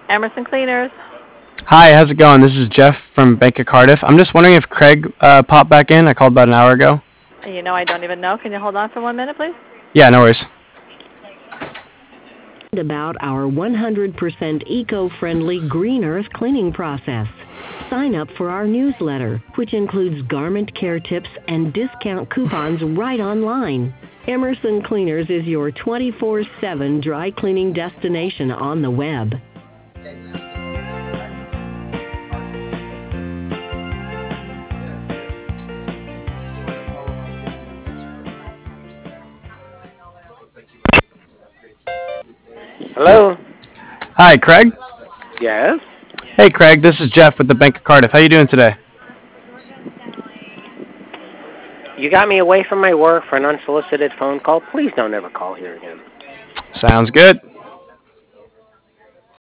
Emerson Cleaners. Hi, how's it going? This is Jeff from Bank of Cardiff. I'm just wondering if Craig popped back in. I called about an hour ago. I don't even know. Can you hold on for 1 minute, please? Yeah, no worries. About our 100% eco-friendly Green Earth cleaning process. Sign up for our newsletter, which includes garment care tips and discount coupons right online. Emerson Cleaners is your 24/7 dry cleaning destination on the web. Hello? Hi, Craig. Yes? Hey, Craig. This is Jeff with the Bank of Cardiff. How you doing today? You got me away from my work for an unsolicited phone call. Please don't ever call here again. Sounds good.